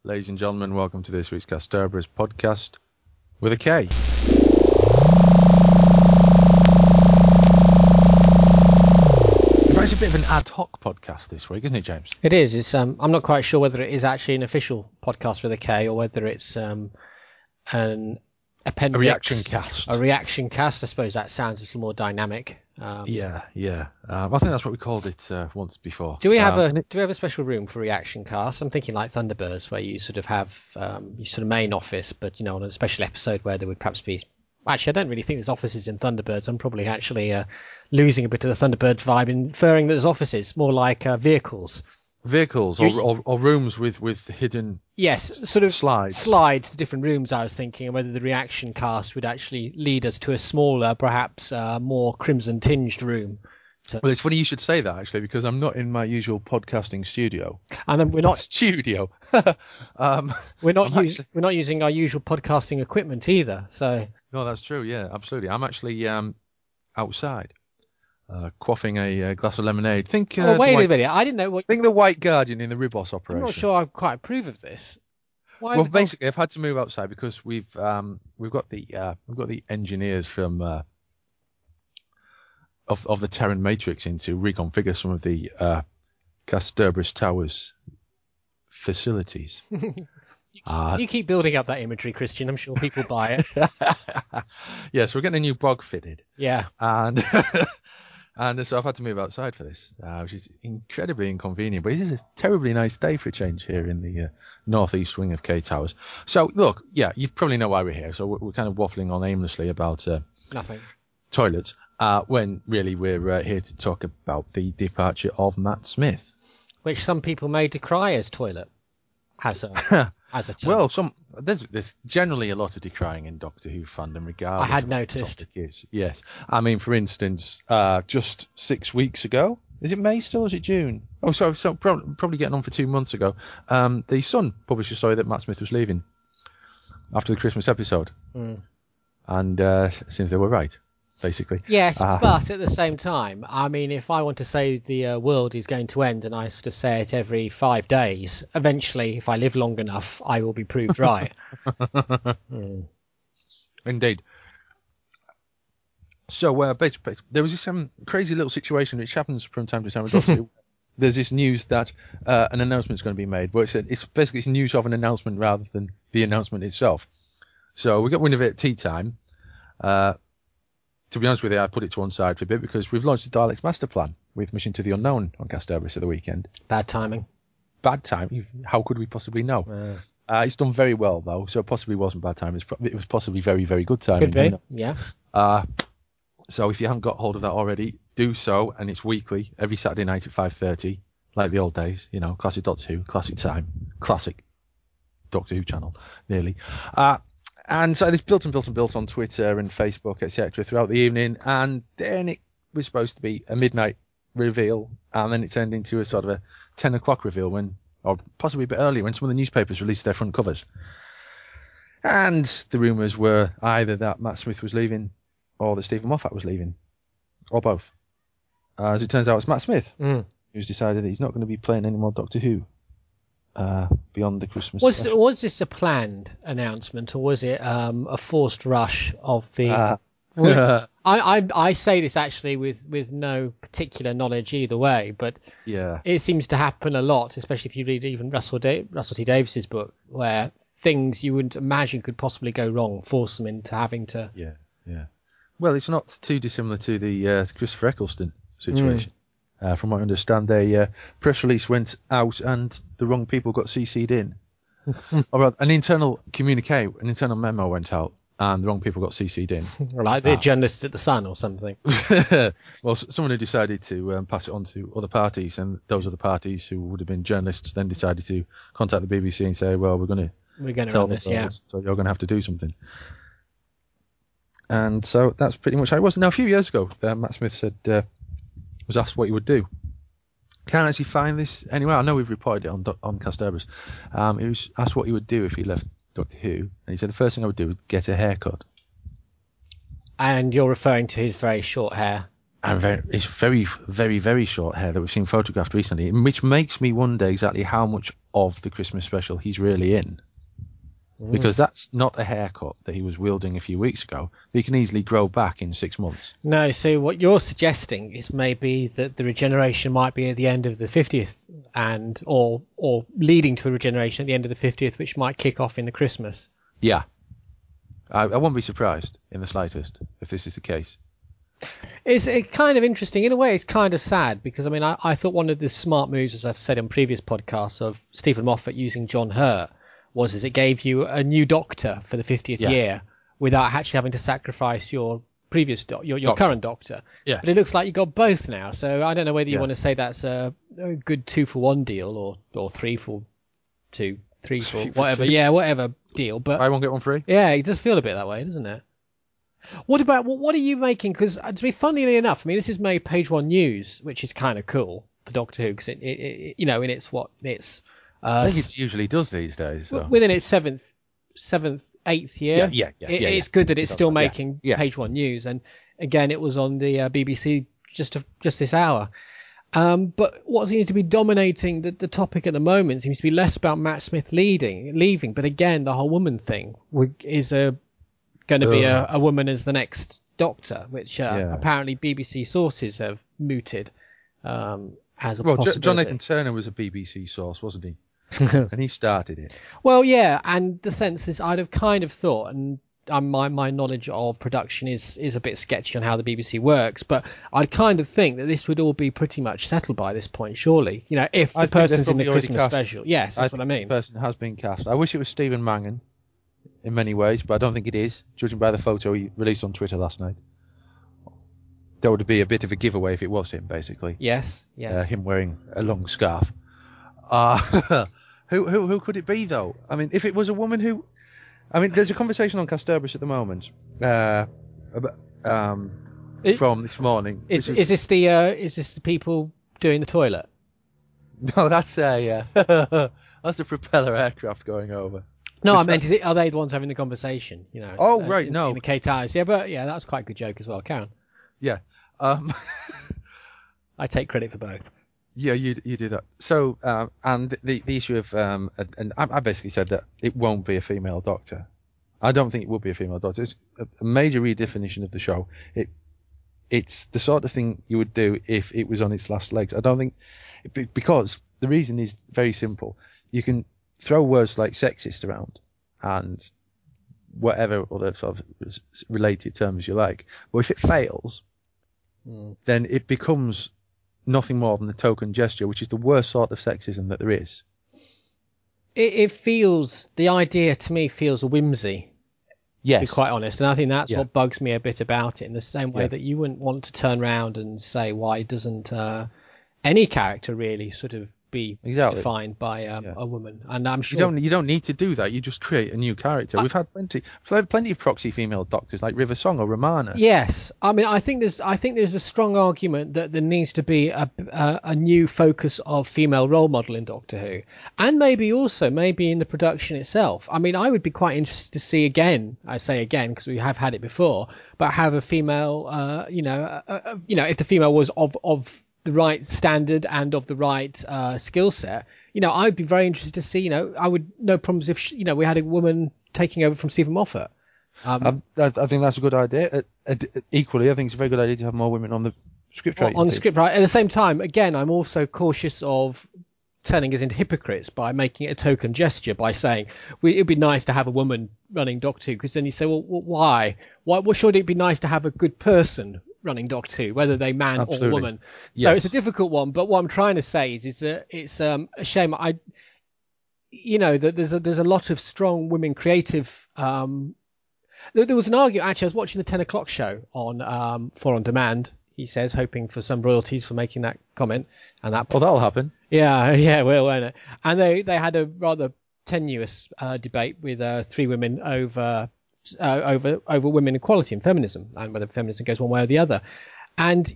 Ladies and gentlemen, welcome to this week's Kasterborous podcast with a K. In fact, it's a bit of an ad hoc podcast this week, isn't it, James? It is. It's, I'm not quite sure whether it is actually an official podcast with a K or whether it's an appendix. A reaction cast. A reaction cast. I suppose that sounds a little more dynamic. Yeah. I think that's what we called it once before. Do we have a special room for reaction casts? I'm thinking like Thunderbirds, where you sort of have your sort of main office, but on a special episode where there would perhaps be. Actually, I don't really think there's offices in Thunderbirds. I'm probably actually losing a bit of the Thunderbirds vibe, inferring that there's offices, more like vehicles. Vehicles or rooms with hidden sort of slides to different rooms, I was thinking, and whether the reaction cast would actually lead us to a smaller, perhaps more crimson tinged room. Well, it's funny you should say that, actually, because I'm not in my usual podcasting studio. And we're not studio. We're not using our usual podcasting equipment either. So no, that's true. Yeah, absolutely. I'm actually outside. Quaffing a glass of lemonade. Wait a minute. I didn't know what. Think the White Guardian in the Ribos operation. I'm not sure I quite approve of this. Well, basically, I've had to move outside because we've got the engineers from of the Terran Matrix in to reconfigure some of the Kasterborous Towers facilities. You keep building up that imagery, Christian. I'm sure people buy it. Yes, we're getting a new bog fitted. Yeah. And so I've had to move outside for this, which is incredibly inconvenient. But it is a terribly nice day for a change here in the northeast wing of K Towers. So, look, yeah, you probably know why we're here. So we're kind of waffling on aimlessly about nothing toilets, when really we're here to talk about the departure of Matt Smith. Which some people may decry as toilet. As a term. Well, there's generally a lot of decrying in Doctor Who fandom, regardless. I had noticed. Of what the topic is. Yes, I mean, for instance, just 6 weeks ago, is it May still? Or is it June? Oh, sorry, so probably getting on for 2 months ago. The Sun published a story that Matt Smith was leaving after the Christmas episode, and seems they were right. Basically. Yes, but at the same time, I mean, if I want to say the world is going to end and I sort of say it every 5 days, eventually, if I live long enough, I will be proved right. Indeed. So, basically, there was this crazy little situation which happens from time to time with Doctor Who. There's this news that an announcement is going to be made, but it's basically it's news of an announcement rather than the announcement itself. So we got wind of it at tea time. To be honest with you, I put it to one side for a bit because we've launched the Daleks Master Plan with Mission to the Unknown on Kasterborous at the weekend. Bad timing. Bad time? How could we possibly know? It's done very well, though, so it possibly wasn't bad time. It was possibly very, very good timing. Could be, yeah. So if you haven't got hold of that already, do so, and it's weekly, every Saturday night at 5:30, like the old days, classic Doctor Who, classic time, classic Doctor Who channel, nearly. And so this built on Twitter and Facebook, etc. throughout the evening. And then it was supposed to be a midnight reveal. And then it turned into a sort of a 10 o'clock reveal or possibly a bit earlier when some of the newspapers released their front covers. And the rumours were either that Matt Smith was leaving or that Stephen Moffat was leaving. Or both. As it turns out, it's Matt Smith who's decided that he's not going to be playing any more Doctor Who. Beyond the Christmas special. Was this a planned announcement or was it a forced rush of the I say this actually with no particular knowledge either way, but it seems to happen a lot, especially if you read even Russell T Davies's book, where things you wouldn't imagine could possibly go wrong force them into having to Well, it's not too dissimilar to the Christopher Eccleston situation. From what I understand, a press release went out and the wrong people got CC'd in. Or rather, an internal memo went out and the wrong people got CC'd in. Like the journalists at the Sun or something. Well, someone who decided to pass it on to other parties, and those other parties who would have been journalists then decided to contact the BBC and say, well, we're going to run this, so you're going to have to do something. And so that's pretty much how it was. Now, a few years ago, Matt Smith said... was asked what he would do. Can't actually find this anywhere. I know we've reported it on Kasterborous. He was asked what he would do if he left Doctor Who, and he said the first thing I would do was get a haircut. And you're referring to his very short hair. And it's very, very, very short hair that we've seen photographed recently, which makes me wonder exactly how much of the Christmas special he's really in. Because that's not a haircut that he was wielding a few weeks ago. He can easily grow back in 6 months. No, so what you're suggesting is maybe that the regeneration might be at the end of the 50th, or leading to a regeneration at the end of the 50th, which might kick off in the Christmas. Yeah. I won't be surprised in the slightest if this is the case. It's kind of interesting. In a way, it's kind of sad because, I mean, I thought one of the smart moves, as I've said in previous podcasts, of Stephen Moffat using John Hurt was it gave you a new Doctor for the 50th year without actually having to sacrifice your previous your current Doctor. Yeah. But it looks like you got both now. So I don't know whether you want to say that's a good 2-for-1 deal or 3-for-2, 3 for whatever. Yeah, whatever deal. But I won't get one free. Yeah, it does feel a bit that way, doesn't it? What are you making? Because to be funnily enough, I mean, this is made Page One News, which is kind of cool for Doctor Who because it and it's I think it usually does these days. So. Within its seventh, 8th year. It's good that it's still making Page One News, and again, it was on the BBC just this hour. But what seems to be dominating the topic at the moment seems to be less about Matt Smith leaving, but again, the whole woman thing is going to be a woman as the next Doctor, which apparently BBC sources have mooted as a possibility. John Nathan Turner was a BBC source, wasn't he? And he started it. Well, yeah, and the sense is I'd have kind of thought, and my knowledge of production is a bit sketchy on how the BBC works, but I'd kind of think that this would all be pretty much settled by this point, surely. You know, if the person's in the Christmas special. Yes, that's what I mean. The person has been cast. I wish it was Stephen Mangan in many ways, but I don't think it is, judging by the photo he released on Twitter last night. That would be a bit of a giveaway if it was him, basically. Yes. Him wearing a long scarf. Who could it be, though? I mean, if it was a woman who... I mean, there's a conversation on Casterbury at the moment from this morning. Is this the people doing the toilet? No, that's that's a propeller aircraft going over. No, I meant, are they the ones having the conversation? You know. Oh, right, no. In the K-Tires. Yeah, but yeah, that was quite a good joke as well. Karen. Yeah. I take credit for both. Yeah, you do that. So, and the issue of, and I basically said that it won't be a female Doctor. I don't think it will be a female Doctor. It's a major redefinition of the show. It's the sort of thing you would do if it was on its last legs. I don't think, because the reason is very simple. You can throw words like sexist around and whatever other sort of related terms you like. But if it fails, then it becomes nothing more than a token gesture, which is the worst sort of sexism that there is. It feels, the idea to me feels a whimsy. Yes. To be quite honest. And I think that's what bugs me a bit about it, in the same way that you wouldn't want to turn around and say, why doesn't any character really sort of be defined by a woman? And I'm sure you don't need to do that. You just create a new character. We've had plenty of proxy female Doctors like River Song or Romana. Yes, I mean I think there's a strong argument that there needs to be a new focus of female role model in Doctor Who, and maybe in the production itself. I mean, I would be quite interested to see again. I say again because we have had it before, but have a female. If the female was of the right standard and of the right skill set, I would be very interested to see. I would no problems if we had a woman taking over from Stephen Moffat. I think that's a good idea. Equally, I think it's a very good idea to have more women on the script writing on the script writing. At the same time, again, I'm also cautious of turning us into hypocrites by making it a token gesture by saying it'd be nice to have a woman running Doctor Who, because then you say, well, why? Well, should it be nice to have a good person running Doctor Who, whether they man or woman? So it's a difficult one, but what I'm trying to say is that it's a shame. That there's a lot of strong women creative. There was an argument, actually. I was watching the 10 o'clock show on 4 on Demand. He says, hoping for some royalties for making that comment, and that. Well, that'll happen. Yeah, well, won't it? And they had a rather tenuous debate with 3 women over women equality and feminism, and whether feminism goes one way or the other. And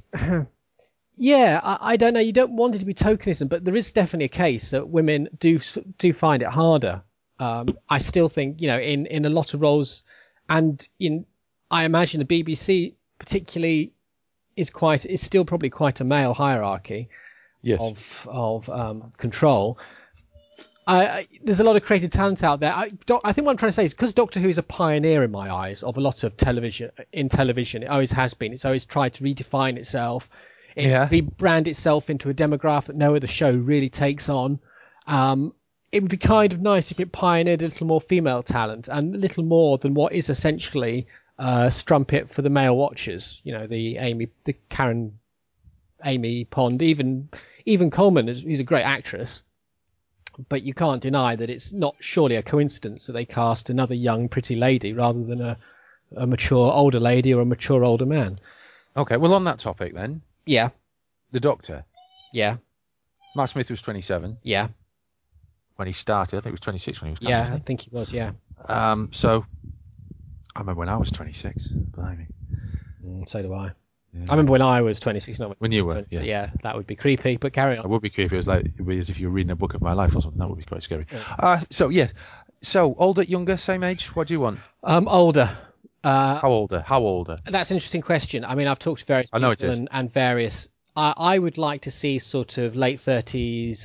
I don't know. You don't want it to be tokenism, but there is definitely a case that women do find it harder. I still think, in a lot of roles, and I imagine the BBC particularly is still probably quite a male hierarchy. Yes. of control. There's a lot of creative talent out there. I think what I'm trying to say is because Doctor Who is a pioneer in my eyes of a lot of television. It always has been. It's always tried to redefine itself. Rebrand itself into a demographic that no other show really takes on. It would be kind of nice if it pioneered a little more female talent and a little more than what is essentially strumpet for the male watchers. You know, the Karen Amy Pond, even Coleman is a great actress, but you can't deny that it's not surely a coincidence that they cast another young pretty lady rather than a mature older lady or a mature older man. Okay, well on that topic then. Yeah. The Doctor. Yeah. Matt Smith was 27. Yeah. When he started, I think he was 26 when he was cast. Yeah, I think he was. Yeah. So I remember when I was 26. Blimey. So do I. Yeah. I remember when I was 26, not when you were. 26. Yeah, that would be creepy. But carry on. It would be creepy. It would be as if you were reading a book of my life or something. That would be quite scary. Yeah. So older, younger, same age. What do you want? Older. How older? That's an interesting question. I mean, I've talked to various people and various. I would like to see sort of late 30s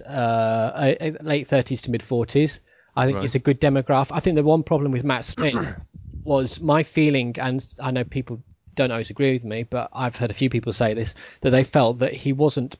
to mid 40s. I think it's a good demographic. I think the one problem with Matt Smith was my feeling, and I know people don't always agree with me, but I've heard a few people say this, that they felt that he wasn't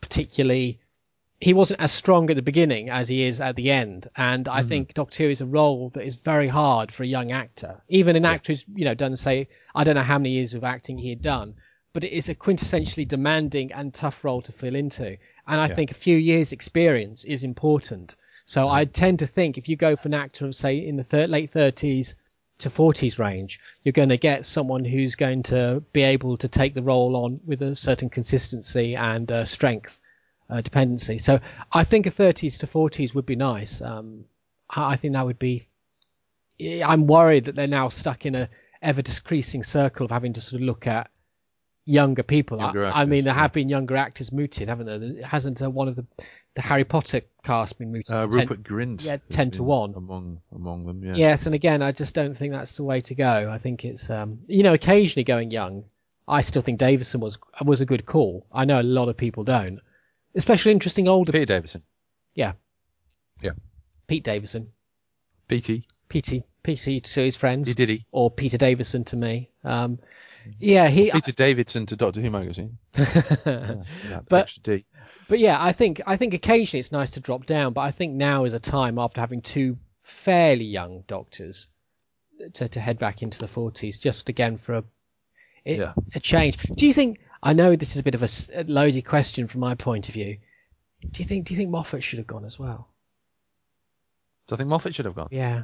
as strong at the beginning as he is at the end. And I think Doctor Who is a role that is very hard for a young actor. Even an actor who's, done, say, I don't know how many years of acting he had done, but it is a quintessentially demanding and tough role to fill into. And I think a few years experience is important. So I tend to think if you go for an actor of, say, in the late 30s to 40s range, you're going to get someone who's going to be able to take the role on with a certain consistency and strength. Dependency. So I think a 30s to 40s would be nice. I think that would be. I'm worried that they're now stuck in a ever decreasing circle of having to sort of look at younger people. I mean, there have been younger actors mooted, haven't there? Hasn't one of the Harry Potter cast been mooted? Rupert Grint. Yeah, 10-1 among them. Yeah. Yes, and again, I just don't think that's the way to go. I think it's occasionally going young. I still think Davison was a good call. I know a lot of people don't. Especially interesting older. Peter Davison. Yeah. Yeah. Pete Davison. PT to his friends. He did he. Or Peter Davison to me. Peter Davidson to Doctor Who magazine. But yeah, I think occasionally it's nice to drop down, but I think now is a time after having two fairly young doctors to head back into the 40s, just again for a change. Do you think? I know this is a bit of a loaded question from my point of view. Do you think Moffat should have gone as well? Do I think Moffat should have gone? Yeah.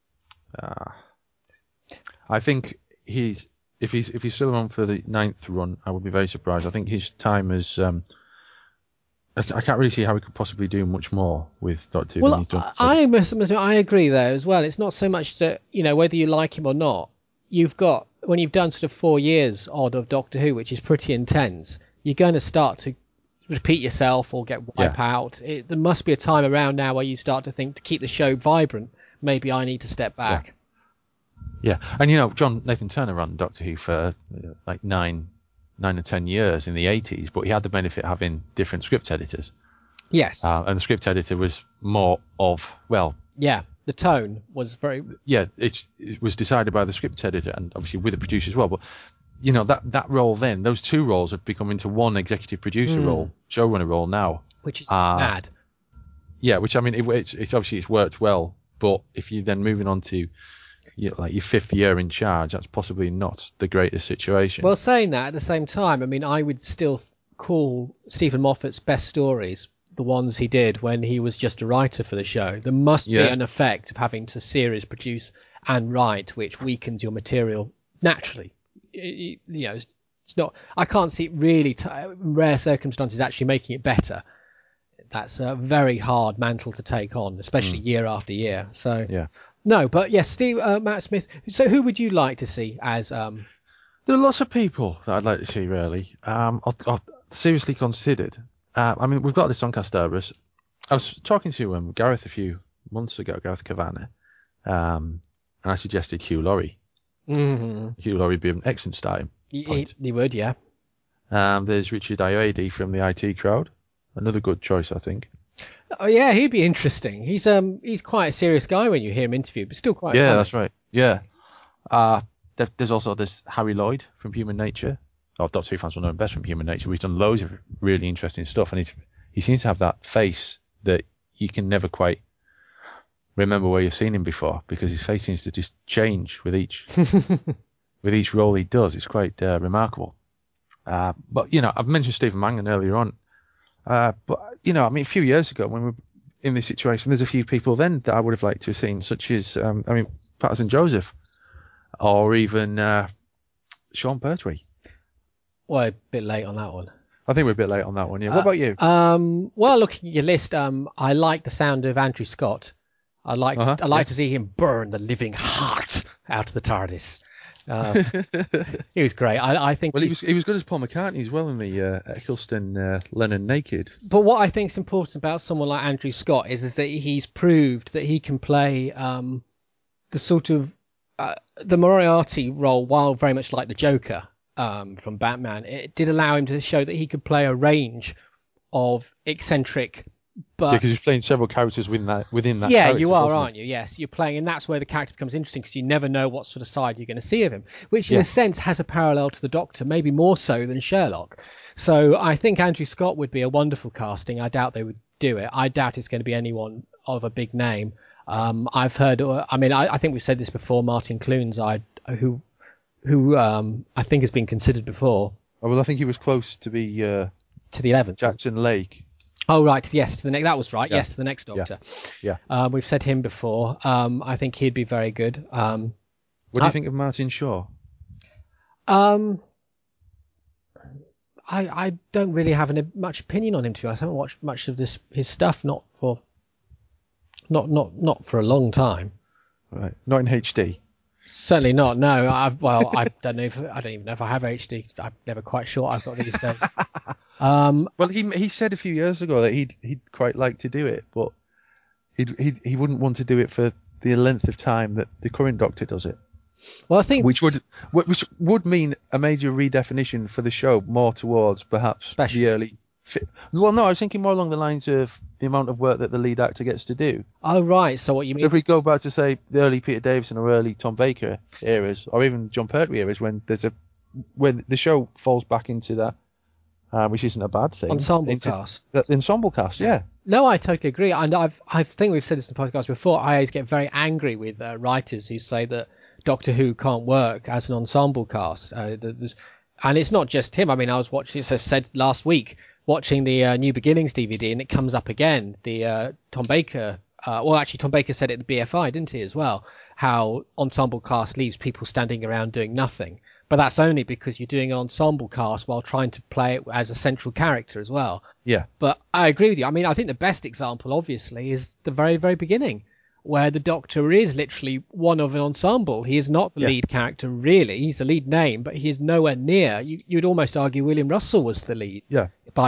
I think if he's still on for the 9th run, I would be very surprised. I think his time is. I can't really see how he could possibly do much more with Doctor Who. Well, I agree there as well. It's not so much that whether you like him or not. When you've done sort of 4 years odd of Doctor Who, which is pretty intense, you're going to start to repeat yourself or get wiped out. There must be a time around now where you start to think, to keep the show vibrant, maybe I need to step back. Yeah, and John Nathan Turner ran Doctor Who for like 9 or 10 years in the 80s, but he had the benefit of having different script editors. Yes. And the script editor was more of, yeah, the tone was very. Yeah, it was decided by the script editor and obviously with the producer as well. But that role then, those two roles have become into one executive producer role, showrunner role now, which is mad. Yeah, which I mean, it's obviously it's worked well, but if you're then moving on to your 5th year in charge, that's possibly not the greatest situation. Well, saying that at the same time, I mean, I would still call Stephen Moffat's best stories the ones he did when he was just a writer for the show. There must be an effect of having to series produce and write, which weakens your material naturally. It's not. I can't see it really. In rare circumstances, actually making it better. That's a very hard mantle to take on, especially year after year. So no, but yes, Matt Smith. So who would you like to see as? There are lots of people that I'd like to see. Really, I've seriously considered. I mean, we've got this on Castorabus. I was talking to Gareth a few months ago, Gareth Kavanagh, and I suggested Hugh Laurie. Mm-hmm. Hugh Laurie would be an excellent starting point. He would, yeah. There's Richard Ayoade from the IT Crowd. Another good choice, I think. Oh yeah, he'd be interesting. He's quite a serious guy when you hear him interview, but still quite funny. That's right. Yeah. There's also this Harry Lloyd from Human Nature. Doctor Who fans will know him best from Human Nature. He's done loads of really interesting stuff, and he seems to have that face that you can never quite remember where you've seen him before, because his face seems to just change with each role he does. It's quite remarkable. But I've mentioned Stephen Mangan earlier on. But a few years ago when we were in this situation, there's a few people then that I would have liked to have seen, such as Patterson Joseph, or even Sean Pertwee. Well, a bit late on that one. I think we're a bit late on that one. Yeah. What about you? Well, looking at your list, I like the sound of Andrew Scott. I like to see him burn the living heart out of the TARDIS. He was great. I think. Well, he was good as Paul McCartney as well in the Eccleston Lennon Naked. But what I think is important about someone like Andrew Scott is that he's proved that he can play the sort of the Moriarty role, while very much like the Joker from Batman. It did allow him to show that he could play a range of eccentric. But because he's playing several characters within that. Yeah, character, you are, aren't you? Yes, you're playing, and that's where the character becomes interesting, because you never know what sort of side you're going to see of him, which in a sense has a parallel to the Doctor, maybe more so than Sherlock. So I think Andrew Scott would be a wonderful casting. I doubt they would do it. I doubt it's going to be anyone of a big name. I've heard. I think we've said this before. Martin Clunes, who I think has been considered before. Oh, well, I think he was close to be to the 11th. Jackson Lake. Oh, right. Yes, to the next. That was right. Yeah. Yes, to the next Doctor. Yeah. We've said him before. I think he'd be very good. What do you think of Martin Shaw? I don't really have much opinion on him, to be honest. I haven't watched much of his stuff, not for a long time. Right. Not in HD. Certainly not. No. I don't even know if I have HD. I'm never quite sure I've got these days. Well, he said a few years ago that he'd quite like to do it, but he wouldn't want to do it for the length of time that the current Doctor does it. Well, I think which would mean a major redefinition for the show, more towards perhaps the early. Well, no, I was thinking more along the lines of the amount of work that the lead actor gets to do. Oh, right. So what you mean? So if we go back to, say, the early Peter Davison or early Tom Baker eras, or even John Pertwee eras, when the show falls back into that, which isn't a bad thing. Ensemble cast. The ensemble cast, yeah. No, I totally agree. And I think we've said this in the podcast before. I always get very angry with writers who say that Doctor Who can't work as an ensemble cast. And it's not just him. I mean, I was watching, as I said last week, watching the New Beginnings DVD, and it comes up again. The Tom Baker, Tom Baker said it at the BFI, didn't he, as well? How ensemble cast leaves people standing around doing nothing. But that's only because you're doing an ensemble cast while trying to play it as a central character as well. Yeah. But I agree with you. I mean, I think the best example, obviously, is the very, very beginning, where the Doctor is literally one of an ensemble. He is not the lead character, really. He's the lead name, but he is nowhere near. You'd almost argue William Russell was the lead. Yeah.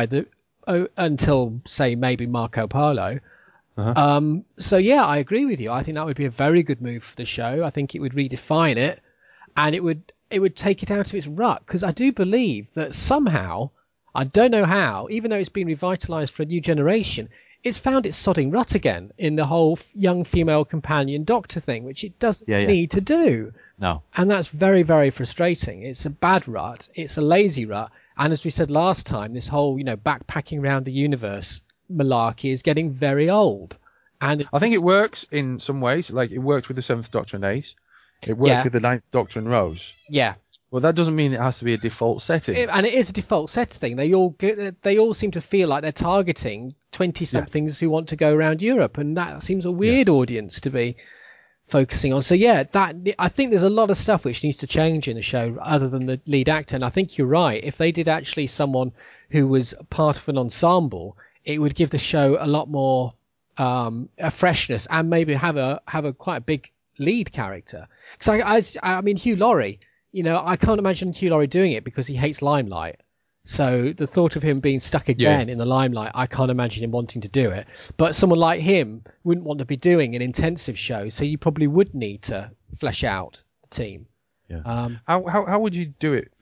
Until, say, maybe Marco Polo. Uh-huh. So, yeah, I agree with you. I think that would be a very good move for the show. I think it would redefine it, and it would take it out of its rut, because I do believe that somehow, I don't know how, even though it's been revitalised for a new generation, it's found its sodding rut again in the whole young female companion Doctor thing, which it doesn't need to do. No. And that's very, very frustrating. It's a bad rut. It's a lazy rut. And as we said last time, this whole, backpacking around the universe malarkey is getting very old. And I think it works in some ways. Like, it worked with the Seventh Doctor and Ace. It worked with the Ninth Doctor and Rose. Yeah. Well, that doesn't mean it has to be a default setting. And it is a default setting. They all seem to feel like they're targeting 20-somethings who want to go around Europe, and that seems a weird audience to be focusing on. So I think there's a lot of stuff which needs to change in the show other than the lead actor. And I think you're right. If they did actually someone who was part of an ensemble, it would give the show a lot more a freshness, and maybe have a quite a big lead character. Because I mean, Hugh Laurie. I can't imagine Hugh Laurie doing it because he hates limelight. So the thought of him being stuck again in the limelight, I can't imagine him wanting to do it. But someone like him wouldn't want to be doing an intensive show, so you probably would need to flesh out the team. Yeah. How would you do it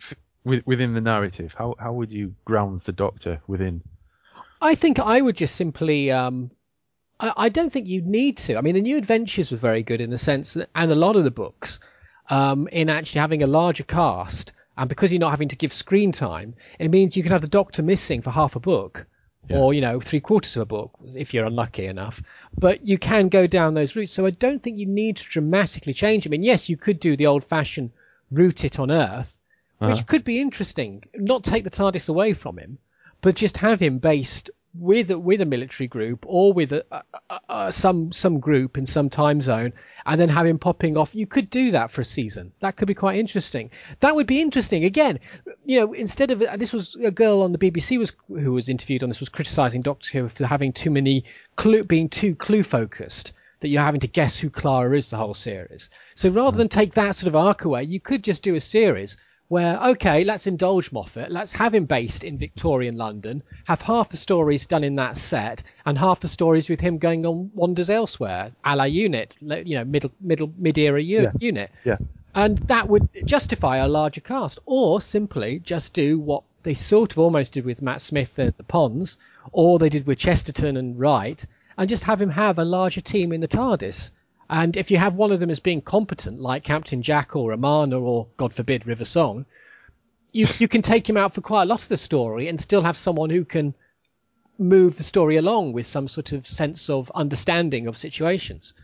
within the narrative? How would you ground the Doctor within? I think I would just simply. I don't think you need to. I mean, the New Adventures was very good in the sense that, and a lot of the books, in actually having a larger cast, and because you're not having to give screen time, it means you can have the Doctor missing for half a book, or 3/4 of a book if you're unlucky enough. But you can go down those routes. So I don't think you need to dramatically change. I mean, yes, you could do the old-fashioned root it on Earth, which could be interesting. Not take the TARDIS away from him, but just have him based with a military group or with some group in some time zone, and then have him popping off. You could do that for a season. That could be quite interesting. That would be interesting. Again, instead of this was a girl on the BBC who was interviewed on this was criticising Doctor Who for having too many being too clue focused, that you're having to guess who Clara is the whole series. So rather than take that sort of arc away, you could just do a series where, okay, let's indulge Moffat. Let's have him based in Victorian London, have half the stories done in that set, and half the stories with him going on wanders elsewhere, a la Unit, mid-era Unit. Yeah. And that would justify a larger cast. Or simply just do what they sort of almost did with Matt Smith at the Ponds, or they did with Chesterton and Wright, and just have him have a larger team in the TARDIS. And if you have one of them as being competent, like Captain Jack or Romana or, God forbid, River Song, you can take him out for quite a lot of the story and still have someone who can move the story along with some sort of sense of understanding of situations.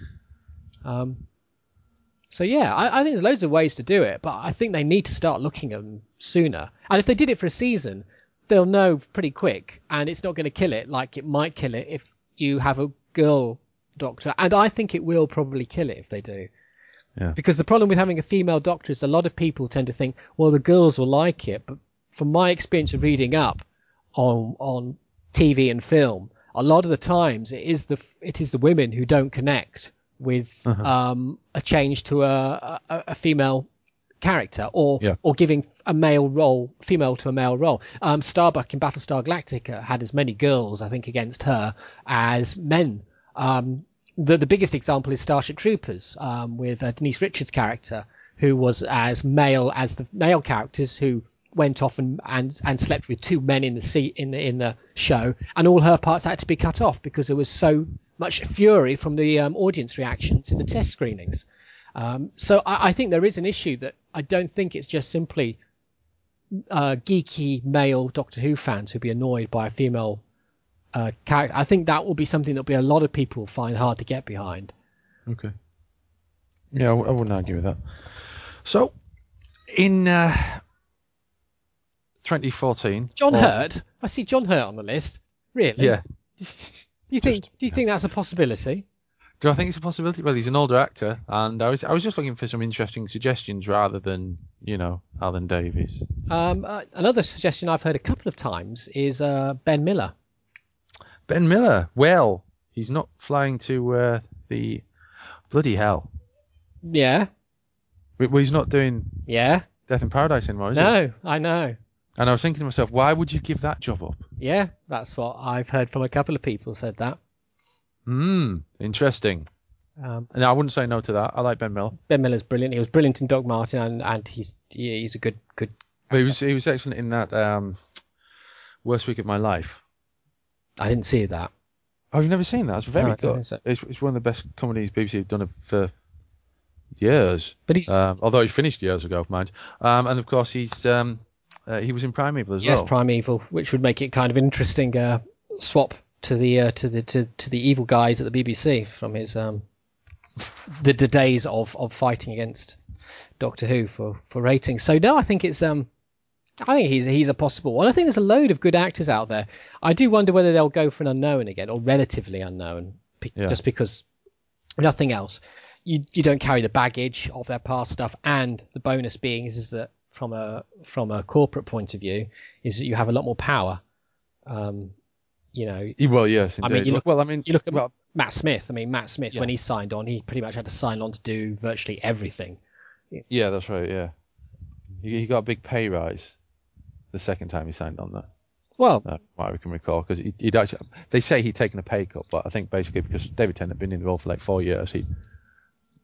So, yeah, I think there's loads of ways to do it, but I think they need to start looking at them sooner. And if they did it for a season, they'll know pretty quick, and it's not going to kill it like it might kill it if you have a girl Doctor, and I think it will probably kill it if they do. Yeah. Because the problem with having a female Doctor is a lot of people tend to think, well, the girls will like it. But from my experience of reading up on TV and film, a lot of the times it is the women who don't connect with a change to a female character or giving a male role, female to a male role. Starbuck in Battlestar Galactica had as many girls, I think, against her as men. The biggest example is Starship Troopers, with Denise Richards' character, who was as male as the male characters, who went off and slept with two men in the show, and all her parts had to be cut off because there was so much fury from the audience reactions in the test screenings. So I think there is an issue that I don't think it's just simply geeky male Doctor Who fans who'd be annoyed by a female character. I think that will be something that a lot of people find hard to get behind. Okay. Yeah, I wouldn't argue with that. So, in 2014, John Hurt. I see John Hurt on the list. Really? Yeah. Do you think that's a possibility? Do I think it's a possibility? Well, he's an older actor, and I was just looking for some interesting suggestions rather than Alan Davies. Another suggestion I've heard a couple of times is Ben Miller. Ben Miller. Well, he's not flying to the bloody hell. Yeah. Well, he's not doing Death in Paradise anymore, is he? No, I know. And I was thinking to myself, why would you give that job up? Yeah, that's what I've heard from a couple of people said that. Interesting. And I wouldn't say no to that. I like Ben Miller. Ben Miller's brilliant. He was brilliant in Doc Martin, and he's a good. But he was excellent in that Worst Week of My Life. I didn't see that. Oh, you've never seen that? It's very good. So. It's one of the best comedies BBC have done for years. But he's although he finished years ago, mind. And of course he was in Primeval as well. Yes, Primeval, which would make it kind of interesting swap to the evil guys at the BBC from his the days of fighting against Doctor Who for ratings. So no, I think it's I think he's a possible one. I think there's a load of good actors out there. I do wonder whether they'll go for an unknown again, or relatively unknown, just because nothing else. You don't carry the baggage of their past stuff, and the bonus being is that from a corporate point of view, is that you have a lot more power. Well, yes, indeed. I mean, you look at Matt Smith. I mean, Matt Smith, when he signed on, he pretty much had to sign on to do virtually everything. Yeah, that's right. Yeah, he got a big pay rise the second time he signed on. That. Well, what we can recall, because he'd actually, they say he'd taken a pay cut, but I think basically because David Tennant had been in the role for like 4 years,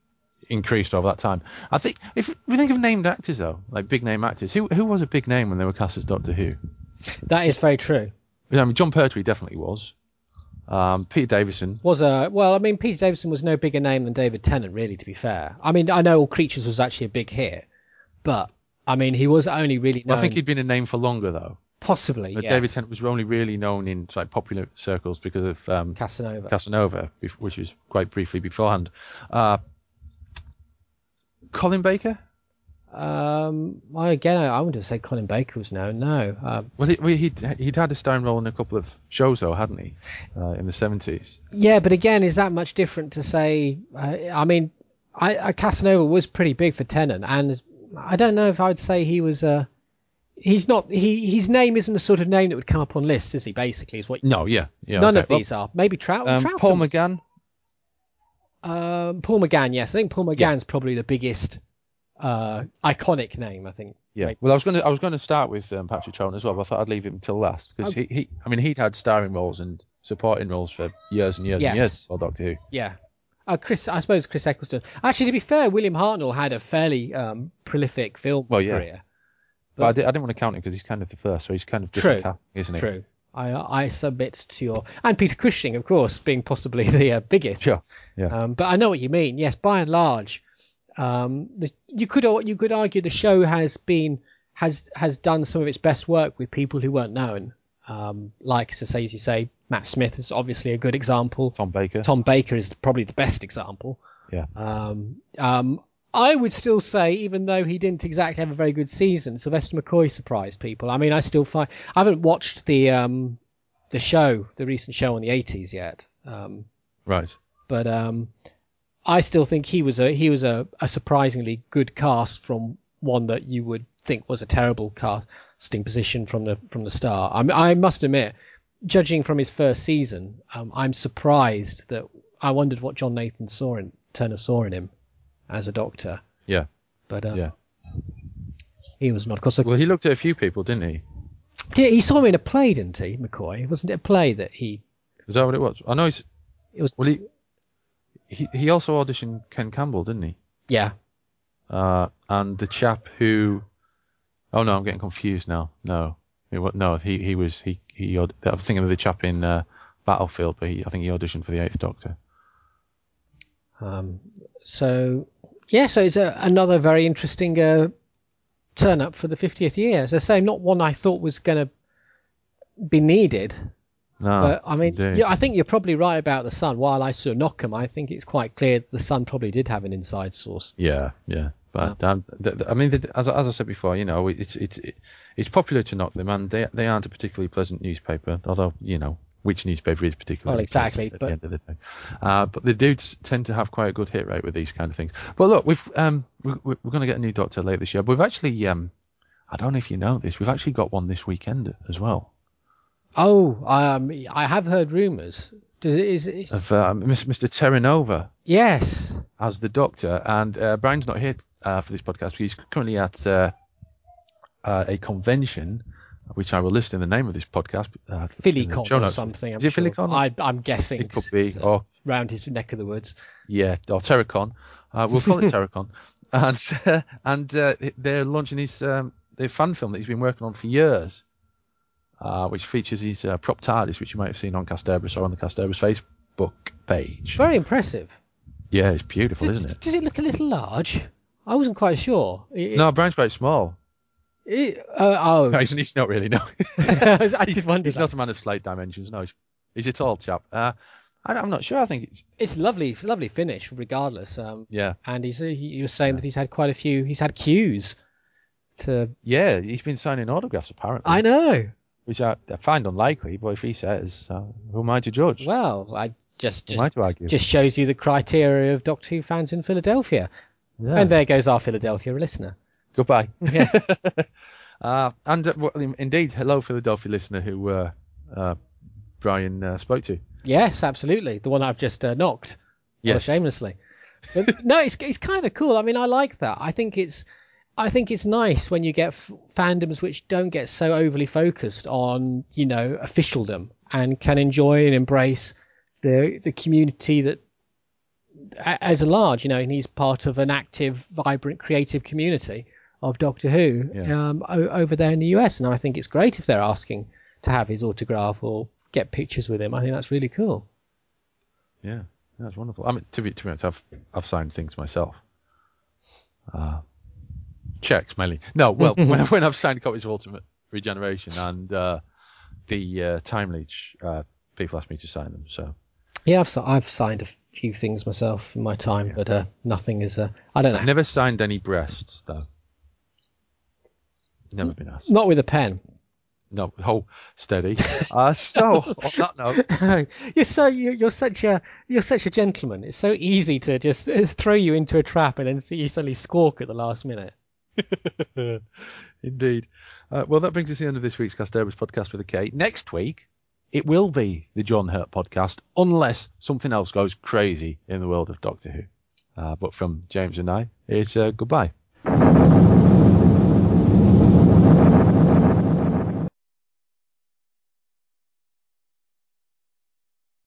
increased over that time. I think if we think of named actors though, like big name actors, who was a big name when they were cast as Doctor Who? That is very true. I mean, John Pertwee definitely was. Peter Davison was Peter Davison was no bigger name than David Tennant, really, to be fair. I mean, I know All Creatures was actually a big hit, but I mean, he was only really known... I think he'd been a name for longer though. Possibly, yes. David Tennant was only really known in like popular circles because of Casanova, which was quite briefly beforehand. Colin Baker? Again, I wouldn't say Colin Baker was known. No. He'd had a starring role in a couple of shows though, hadn't he? In the 70s. Yeah, but again, is that much different to say? Casanova was pretty big for Tennant, and I don't know if I would say he was a. He's not. His name isn't the sort of name that would come up on lists, is he? Basically, is what. No, yeah. None of these are. Maybe Trout. Paul McGann. Paul McGann, yes. I think Paul McGann's probably the biggest iconic name. I think. Yeah. Well, I was going to start with Patrick Troughton as well, but I thought I'd leave him till last because he'd had starring roles and supporting roles for years and years and years for Doctor Who. Yeah. I suppose Chris Eccleston. Actually, to be fair, William Hartnell had a fairly prolific film career. But I didn't want to count him because he's kind of the first, so he's kind of different casting, isn't he? True. I submit to your... And Peter Cushing, of course, being possibly the biggest. Sure, yeah. But I know what you mean. Yes, by and large, you could argue the show has done some of its best work with people who weren't known. Like, as you say, Matt Smith is obviously a good example. Tom Baker is probably the best example. Yeah. I would still say, even though he didn't exactly have a very good season, Sylvester McCoy surprised people. I mean, I haven't watched the recent show on the 80s yet. Right. But I still think he was a surprisingly good cast from one that you would think was a terrible casting position from the start. I must admit, judging from his first season, I'm surprised that I wondered what John Nathan Turner saw in him as a Doctor. Yeah. But he was not. Well, he looked at a few people, didn't he? He saw him in a play, didn't he, McCoy? Wasn't it a play that he... Was that what it was? I know it was. Well, he also auditioned Ken Campbell, didn't he? Yeah. And the chap who... Oh, no, I'm getting confused now. No. He was... I was thinking of the chap in Battlefield, but I think he auditioned for the 8th Doctor. So it's another very interesting turn up for the 50th year. As I say, not one I thought was going to be needed. No, but I mean, I think you're probably right about the Sun. While I sort of knock him, I think it's quite clear the Sun probably did have an inside source. Yeah. But I mean, as I said before, it's popular to knock them, and they aren't a particularly pleasant newspaper. Although which newspaper is particularly exactly at the end of the day. But they do tend to have quite a good hit rate with these kind of things. But look, we're going to get a new Doctor later this year. But we've actually, I don't know if you know this, we've actually got one this weekend as well. Oh, I have heard rumours. Of Mr. Terranova. Yes. As the Doctor. And Brian's not here for this podcast. He's currently at a convention, which I will list in the name of this podcast. Philicon or something. Is it Philicon? I'm guessing. It could be. Or round his neck of the woods. Yeah, or Terracon. We'll call it Terracon. And they're launching his their fan film that he's been working on for years, which features his prop TARDIS, which you might have seen on Casterba's or on the Casterba's Facebook page. Very impressive. Yeah, it's beautiful, isn't it? Does it look a little large? I wasn't quite sure. No, Brian's quite small. No, he's not really, no. I did wonder. He's not a man of slight dimensions, no. He's a tall chap. I'm not sure. I think it's lovely finish, regardless. Yeah. And he was saying that he's had quite a few. He's had cues to. Yeah, he's been signing autographs apparently. I know. Which I find unlikely, but if he says, who am I to judge? Well, I just argue? Just shows you the criteria of Doctor Who fans in Philadelphia. Yeah. And there goes our Philadelphia listener. Goodbye. Yeah. Indeed, hello Philadelphia listener who Brian spoke to. Yes, absolutely. The one I've just knocked. Yes. Shamelessly. But, no, it's kind of cool. I mean, I like that. I think it's nice when you get fandoms which don't get so overly focused on, officialdom and can enjoy and embrace the community that as a large, and he's part of an active, vibrant, creative community of Doctor Who over there in the US, and I think it's great if they're asking to have his autograph or get pictures with him. I think that's really cool. Yeah, that's wonderful. I mean, to be honest, I've signed things myself. Checks mainly. No, well, when I've signed copies of Ultimate Regeneration and the Time Leech, people ask me to sign them. So yeah, I've signed a few things myself in my time, but nothing is. I don't know. I've never signed any breasts though. Never been asked. Not with a pen. No, steady. So on that note, you're such a gentleman. It's so easy to just throw you into a trap and then see you suddenly squawk at the last minute. Indeed. Well, that brings us to the end of this week's Casterba's podcast with a K. Next week, it will be the John Hurt podcast, unless something else goes crazy in the world of Doctor Who. But from James and I, it's goodbye.